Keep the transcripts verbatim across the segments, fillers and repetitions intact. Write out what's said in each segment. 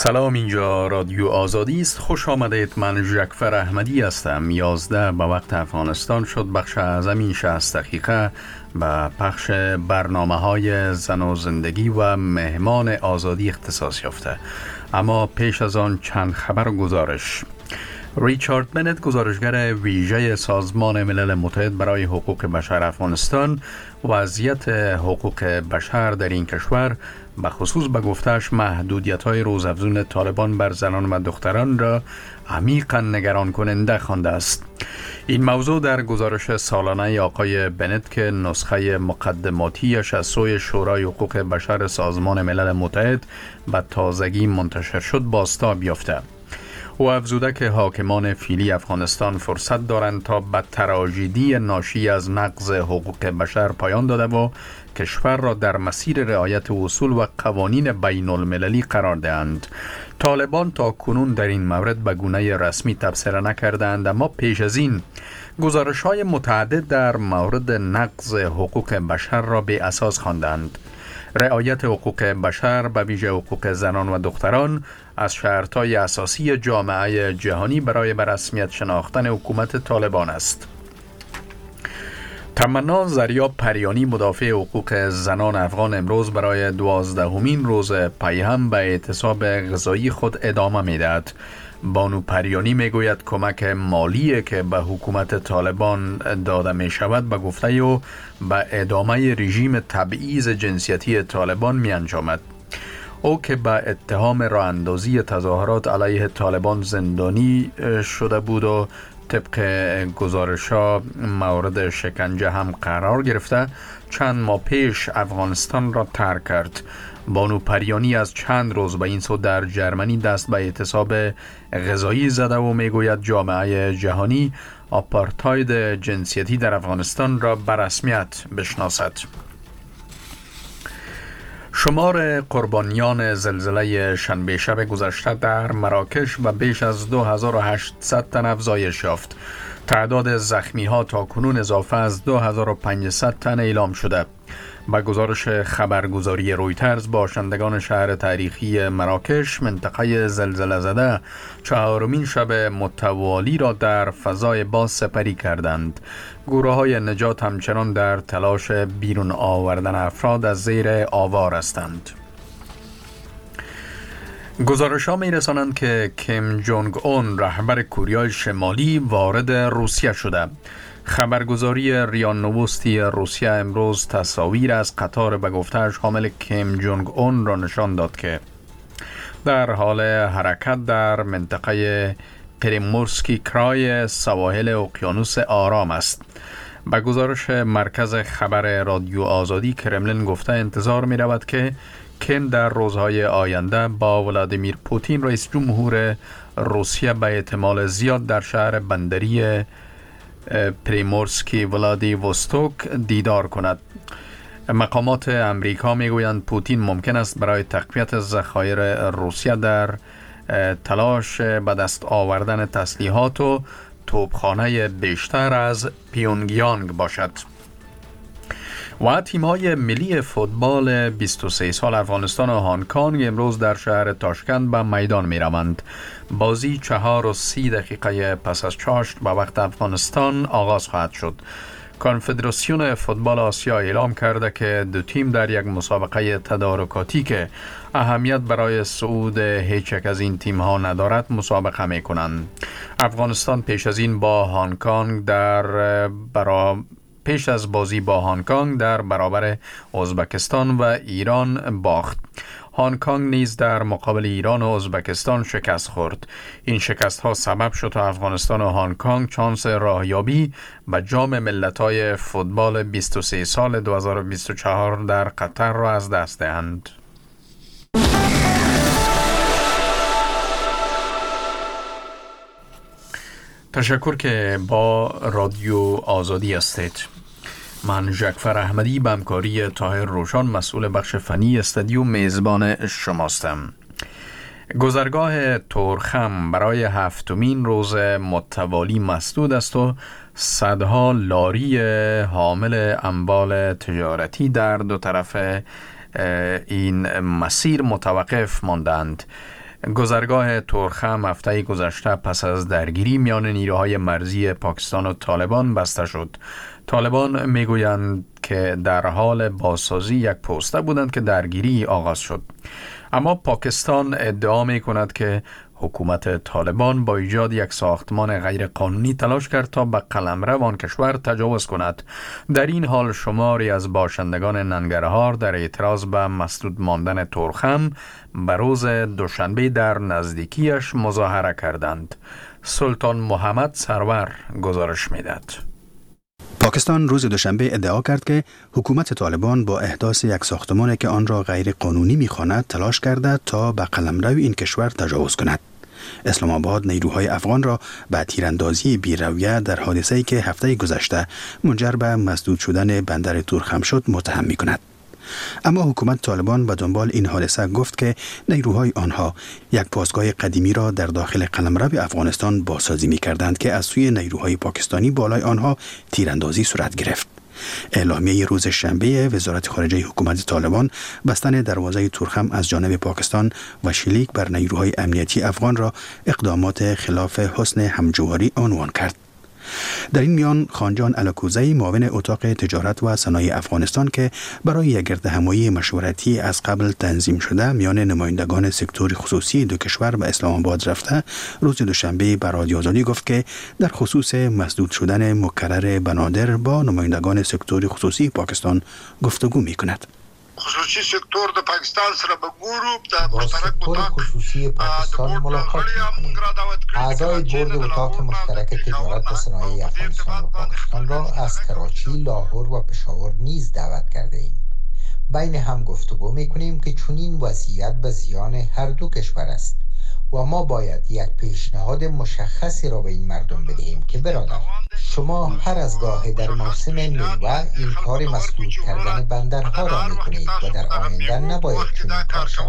سلام، اینجا رادیو آزادی است. خوش آمدید. من جعفر احمدی هستم. یازده به وقت افغانستان شد. بخش اعظم این شصت دقیقه به پخش برنامه های زن و زندگی و مهمان آزادی اختصاص یافته. اما پیش از آن چند خبر و گزارش. ریچارد بنت، گزارشگر ویژه سازمان ملل متحد برای حقوق بشر افغانستان، وضعیت حقوق بشر در این کشور به خصوص به گفته‌اش محدودیت‌های روزافزون طالبان بر زنان و دختران را عمیقاً نگران کننده خوانده است. این موضوع در گزارش سالانه آقای بنت که نسخه مقدماتیش از سوی شورای حقوق بشر سازمان ملل متحد به تازگی منتشر شد بازتاب یافته. او افزوده که حاکمان فعلی افغانستان فرصت دارند تا به تراژدی ناشی از نقض حقوق بشر پایان داده و کشور را در مسیر رعایت اصول و قوانین بین المللی قرار دهند. طالبان تا کنون در این مورد به گونه رسمی تبصره نکردند، اما پیش از این گزارش‌های متعدد در مورد نقض حقوق بشر را به اساس خواندند. رعایت حقوق بشر، به ویژه حقوق زنان و دختران، از شرط‌های اساسی جامعه جهانی برای به رسمیت شناختن حکومت طالبان است. تمنا زریاب پریانی، مدافع حقوق زنان افغان، امروز برای دوازدهمین روز پیهم به اعتصاب غذایی خود ادامه می‌دهد. بانو پریانی میگوید کمک مالی که به حکومت طالبان داده می شود به گفته او به ادامه رژیم تبعیض جنسیتی طالبان می انجامد. او که به اتهام راه اندازی تظاهرات علیه طالبان زندانی شده بود و طبق گزارش‌ها مورد شکنجه هم قرار گرفته، چند ماه پیش افغانستان را ترک کرد. بانو پریانی از چند روز به این سو در جرمنی دست به اعتصاب غذایی زده و میگوید جامعه جهانی آپارتاید جنسیتی در افغانستان را به رسمیت بشناسد. شمار قربانیان زلزله شنبه شب گذشته در مراکش و بیش از دو هزار و هشتصد تن افزایش یافت. تعداد زخمی ها تا کنون اضافه از دو هزار و پانصد تن اعلام شده. با گزارش خبرگزاری رویترز، باشندگان شهر تاریخی مراکش، منطقه زلزله زده، چهارمین شب متوالی را در فضای باز سپری کردند. گروه های نجات همچنان در تلاش بیرون آوردن افراد از زیر آوار هستند. گزارش ها می رسانند که کیم جونگ اون، رهبر کره شمالی، وارد روسیه شده. خبرگزاری ریا نووستی روسیه امروز تصاویر از قطار به گفته‌اش حامل کیم جونگ اون را نشان داد که در حال حرکت در منطقه پریمورسکی کرای سواحل اقیانوس آرام است. به گزارش مرکز خبر رادیو آزادی، کرملین گفته انتظار می رود که کیم در روزهای آینده با ولادیمیر پوتین رئیس جمهور روسیه به احتمال زیاد در شهر بندری پریمورسکی ولادیوستوک دیدار کند. مقامات امریکا میگویند پوتین ممکن است برای تقویت ذخایر روسیه در تلاش به دست آوردن تسلیحات و توپخانه بیشتر از پیونگیانگ باشد. و تیم‌های ملی فوتبال بیست و سه سال افغانستان و هنگ کنگ امروز در شهر تاشکند به میدان می‌روند. بازی چهار و سی دقیقه پس از چاشت به وقت افغانستان آغاز خواهد شد. کنفدراسیون فوتبال آسیا اعلام کرده که دو تیم در یک مسابقه تدارکاتی که اهمیت برای صعود هیچ یک از این تیم‌ها ندارد مسابقه می‌کنند. افغانستان پیش از این با هنگ کنگ در برا پیش از بازی با هنگ کنگ در برابر ازبکستان و ایران باخت. هنگ کنگ نیز در مقابل ایران و ازبکستان شکست خورد. این شکست ها سبب شد تا افغانستان و هنگ کنگ چانس راهیابی به جام ملت‌های فوتبال بیست و سه سال دو هزار و بیست و چهار در قطر را از دست دهند. تشکر که با رادیو آزادی هستید. من جعفر احمدی به همکاری طاهر روشان، مسئول بخش فنی استودیو، میزبان شماستم. گذرگاه تورخم برای هفتمین روز متوالی مسدود است و صدها لاری حامل اموال تجارتی در دو طرف این مسیر متوقف ماندند. گذرگاه تورخم هفته گذشته پس از درگیری میان نیروهای مرزی پاکستان و طالبان بسته شد. طالبان میگویند که در حال بازسازی یک پوسته بودند که درگیری آغاز شد. اما پاکستان ادعا می کند که حکومت طالبان با ایجاد یک ساختمان غیر قانونی تلاش کرد تا به قلمرو آن کشور تجاوز کند. در این حال شماری از باشندگان ننگرهار در اعتراض به مسدود ماندن تورخم به روز دوشنبه در نزدیکیش مظاهره کردند. سلطان محمد سرور گزارش می‌دهد. پاکستان روز دوشنبه ادعا کرد که حکومت طالبان با احداث یک ساختمان که آن را غیر قانونی می‌خواند تلاش کرده تا به قلمرو این کشور تجاوز کند. اسلام آباد نیروهای افغان را به تیراندازی بی‌رویه در حادثه‌ای که هفته گذشته منجر به مسدود شدن بندر تورخم شد متهم می‌کند. اما حکومت طالبان به دنبال این حادثه گفت که نیروهای آنها یک پاسگاه قدیمی را در داخل قلمرو افغانستان بازسازی می‌کردند که از سوی نیروهای پاکستانی بالای آنها تیراندازی صورت گرفت. اعلامیه روز شنبه وزارت خارجه حکومت طالبان بستن دروازه تورخم از جانب پاکستان و شلیک بر نیروهای امنیتی افغان را اقدامات خلاف حسن همجواری عنوان کرد. در این میان خانجان الکوزی معاون اتاق تجارت و صنایع افغانستان که برای یک گردهمایی مشورتی از قبل تنظیم شده میان نمایندگان سکتور خصوصی دو کشور به اسلام آباد رفته، روز دوشنبه به رادیو آزادی گفت که در خصوص مسدود شدن مکرر بنادر با نمایندگان سکتور خصوصی پاکستان گفتگو می‌کند. خصوصی سکتور د پاکستان سره به ګورو با سکتور خصوصی پاکستان ملاقات می‌کنیم. اعضای بورد اتاق مشترک تجارت و صنایع افغانستان و پاکستان را از کراچی، لاهور و پشاور نیز دعوت کرده ایم. بین هم گفتگو می‌کنیم که چنین وضعیت به زیان هر دو کشور است و ما باید یک پیشنهاد مشخصی را به این مردم بدهیم که برادر، شما هر از گاهی در موسم میوه این کار مسدود کردن بندرها را میکنید و در آینده نباید چنین کار شود.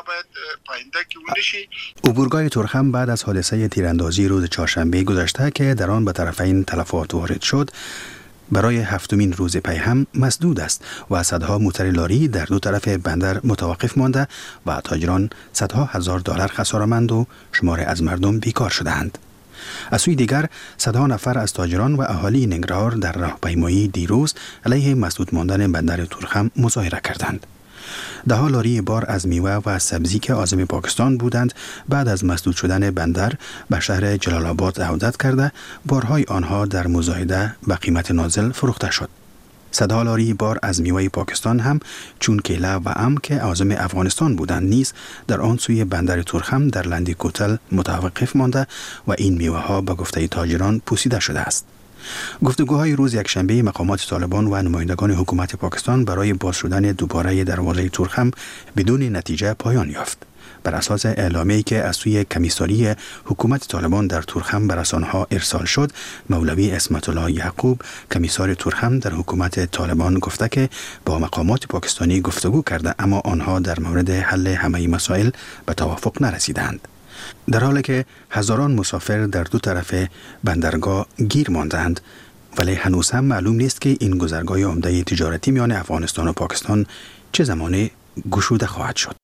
عبورگاه تورخم بعد از حادثه تیراندازی روز چهارشنبه گذشته که در آن به طرفین تلفات وارد شد، برای هفتمین روز پی هم مسدود است و صدها موتر لاری در دو طرف بندر متوقف مانده و تاجران صدها هزار دلار خسارتمند و شمار از مردم بیکار شدند. از سوی دیگر صدها نفر از تاجران و اهالی ننگرهار در راهپیمایی دیروز علیه مسدود ماندن بندر تورخم مظاهره کردند. ده لاری بار از میوه و سبزی که عازم پاکستان بودند بعد از مسدود شدن بندر به شهر جلال آباد عودت کرده، بارهای آنها در مزایده به قیمت نازل فروخته شد. صدها لاری بار از میوه پاکستان هم چون کیله و ام که عازم افغانستان بودند نیز در آن سوی بندر تورخم در لندی کوتل متوقف مانده و این میوه ها به گفته تاجران پوسیده شده است. گفتگوهای روز یکشنبه مقامات طالبان و نمایندگان حکومت پاکستان برای باز شدن دوباره دروازه تورخم بدون نتیجه پایان یافت. بر اساس اعلامیه‌ای که از سوی کمیساری حکومت طالبان در تورخم به رسانه‌ها ارسال شد، مولوی اسمت الله یعقوب کمیسار تورخم در حکومت طالبان گفته که با مقامات پاکستانی گفتگو کرده اما آنها در مورد حل همه مسائل به توافق نرسیدند. در حالی که هزاران مسافر در دو طرف بندرگاه گیر ماندند، ولی هنوز هم معلوم نیست که این گذرگاه عمده تجارتی میان افغانستان و پاکستان چه زمانی گشوده خواهد شد.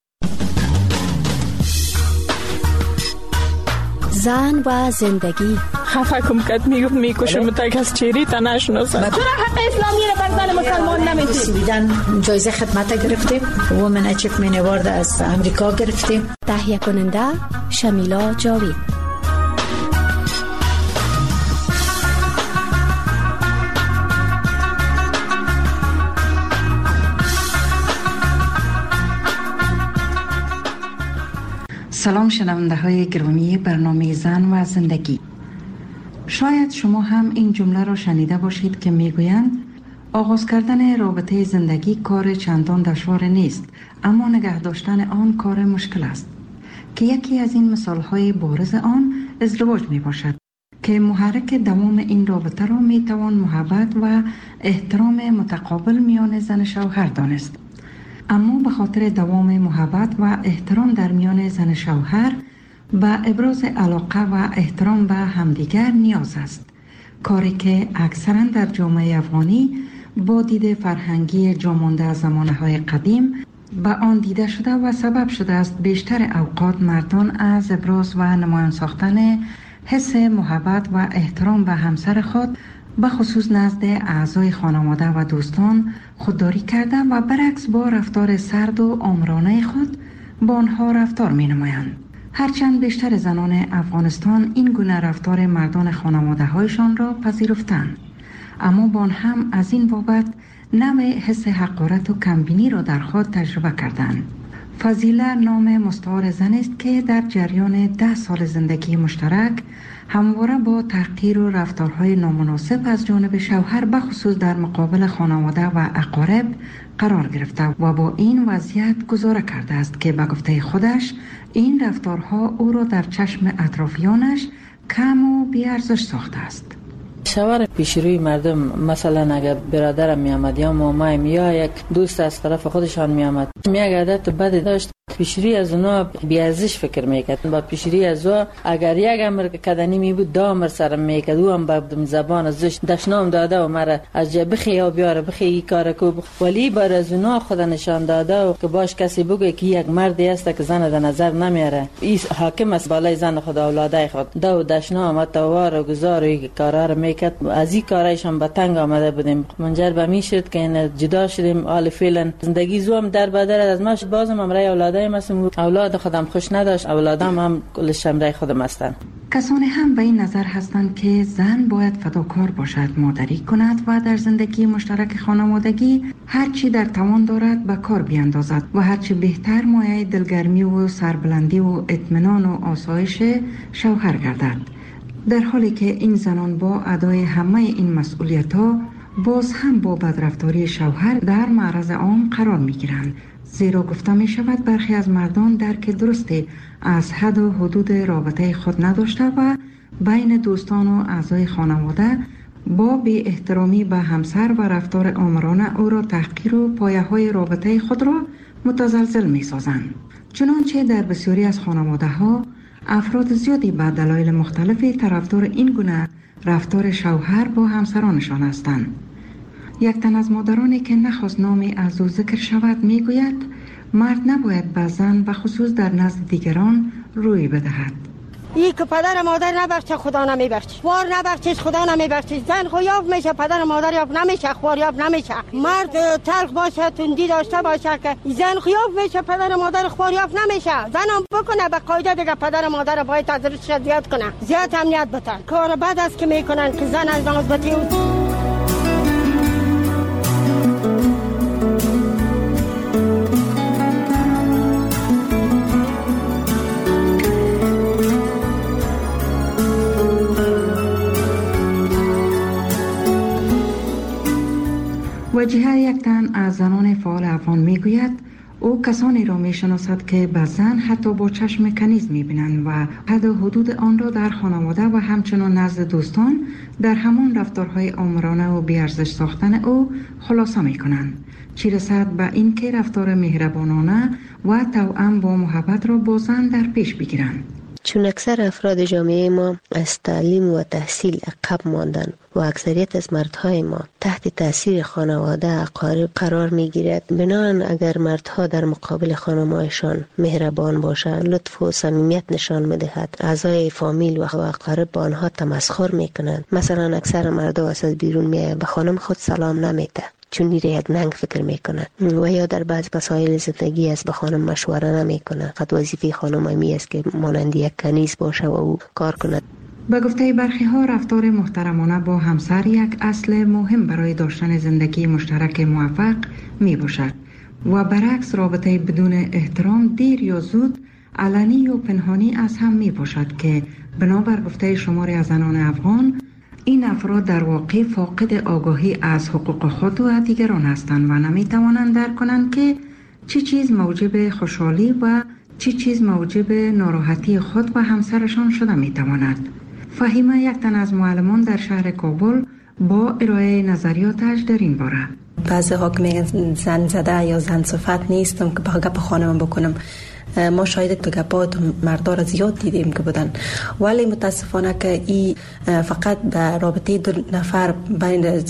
زن و زندگی خفه کم کد میگفت میکشم تا از چیری تا نشناسم. چرا حق اسلامی رو بر زن مسلمان نمیدی؟ سویدن جایزه خدمت گرفتیم، وومن اچیومنت اوارد از امریکا گرفتیم. تهیه کننده شمیلا جاوید. سلام شنونده های گرامی برنامه زن و زندگی. شاید شما هم این جمله را شنیده باشید که میگویند آغاز کردن رابطه زندگی کار چندان دشوار نیست، اما نگه داشتن آن کار مشکل است، که یکی از این مثال های بارز آن ازدواج می باشد که محرک دوام این رابطه را می توان محبت و احترام متقابل میان زن شوهر دانست. اما به خاطر دوام محبت و احترام در میان زن شوهر به ابراز علاقه و احترام به همدیگر نیاز است، کاری که اکثرا در جامعه افغانی با دید فرهنگی جامانده از زمانه‌های قدیم به آن دیده شده و سبب شده است بیشتر اوقات مردان از ابراز و نمایان ساختن حس محبت و احترام به همسر خود به خصوص نزد اعضای خانواده و دوستان خودداری کرده و برعکس با رفتار سرد و آمرانه خود با آنها رفتار می نمایند. هرچند بیشتر زنان افغانستان این گونه رفتار مردان خانواده هایشان را پذیرفتند، اما با هم از این بابت نوع حس حقارت و کمبینی را در خود تجربه کردند. فضیله نام مستعار زن است که در جریان ده سال زندگی مشترک همواره با تحقیر و رفتارهای نامناسب از جانب شوهر به خصوص در مقابل خانواده و اقارب قرار گرفته و با این وضعیت گزاره کرده است که به گفته خودش این رفتارها او را در چشم اطرافیانش کم و بی‌ارزش ساخته است. شوهر پیش روی مردم، مثلا اگر برادرم می آمد یا مامایم یا یک دوست از طرف خودشان می آمد، می یک عادت بدی داشت، پیش روی از اونا بی‌ارزش فکر میکرد. با پیش روی از او اگر یک امر کدنی می بود دو امر سرم میکرد، او هم با زبان ازش دشنام داده و مرا از جا بخی یا بیاره بخی این کار کو، ولی بر از اونا خود نشان داده و که باش کسی بگه که یک مردی است که زن در نظر نمیاره، این حاکم است بالای زن خود اولادای خود، دو دشنام توار و گزار و کارا رو میکرد. از این کارایشان به تنگ آمده بودیم، منجر به می شد که این جدا شدیم. حال فعلا زندگی زوم در بدر از ماش بازم امرای اولادای مسم اولاد خودم خوش نداشت، اولادام هم کلش امرای خودم هستند. کسانی هم به این نظر هستند که زن باید فداکار باشد، مادری کند و در زندگی مشترک خانوادگی هرچی در توان دارد به کار بیاندازد و هرچی بهتر مایه دلگرمی و سربلندی و اطمینان و آسایش شوهر گردد، در حالی که این زنان با ادای همه این مسئولیت‌ها باز هم با بدرفتاری شوهر در معرض عام قرار می‌گیرند، زیرا گفته می‌شود برخی از مردان درک درستی از حد و حدود رابطه خود نداشته و بین دوستان و اعضای خانواده با بی احترامی به همسر و رفتار آمرانه او را تحقیر و پایه‌های رابطه خود را متزلزل می‌سازند. چنانچه در بسیاری از خانواده‌ها افراد زیادی به دلایل مختلفی طرفدار این گونه رفتار شوهر با همسرانشان هستند. یک تن از مادرانی که نخواست نامی از او ذکر شود میگوید مرد نباید به زن و خصوص در نزد دیگران روی بدهد. ای که پدر مادر نبخشه خدا نمیبخشه، خوار نبخشش خدا نمیبخشه. زن خو یاف میشه، پدر مادر یاف نمیشه، خوار یاف نمیشه. مرد تلخ باشه، تندی داشته باشه که زن خو یاف میشه، پدر مادر خوار یاف نمیشه. زن هم بکنه به قاعده دیگه پدر مادر باید ازش زیاد کنه، زیاد امنیت بده. کار بد است که میکنن که زن از نازبتی وجیه یک تن از زنان فعال افغان میگوید او کسانی را میشناسد که به زن حتی با چشم کنیز میبینند و حد و حدود آن را در خانواده و همچنان نزد دوستان در همان رفتارهای آمرانه و بیارزش ساختن او خلاصه میکنند، چی رسد به این که رفتار مهربانانه و توأم با محبت را با زن در پیش بگیرند. چون اکثر افراد جامعه ما از تعلیم و تحصیل عقب ماندن و اکثریت از مردهای ما تحت تاثیر خانواده اقارب قرار می گیرد، بنابراین اگر مردها در مقابل خانمایشان مهربان باشند، لطف و صمیمیت نشان می دهد، اعضای فامیل و اقارب با آنها تمسخر می کنند. مثلا اکثر مردها از بیرون می به خانم خود سلام نمیده چون میره یک ننگ فکر میکنه، و یا در بعض مسائل زندگی از به خانم مشوره نمیکنه. فقط وظیفه خانم همی است که مانند یک کنیز باشه و او کار کند. به گفته برخی ها رفتار محترمانه با همسر یک اصل مهم برای داشتن زندگی مشترک موفق می باشد و برعکس رابطه بدون احترام دیر یا زود علنی و پنهانی از هم می باشد که بنابر گفته شماری از زنان افغان این افراد در واقع فاقد آگاهی از حقوق خود و دیگران هستند و نمی توانند درک کنند که چی چیز موجب خوشحالی و چی چیز موجب ناراحتی خود و همسرشان شده می تواند. فهیمه یک تن از معلمان در شهر کابل با ارائه نظریاتش در این باره. بعضی ها که میگن زن زده یا زن صفت نیستم که با گپ خانم بکنم، ما شاید تو گپات مردار را زیاد دیدیم که بودن، ولی متاسفانه که این فقط در رابطه دو نفر بین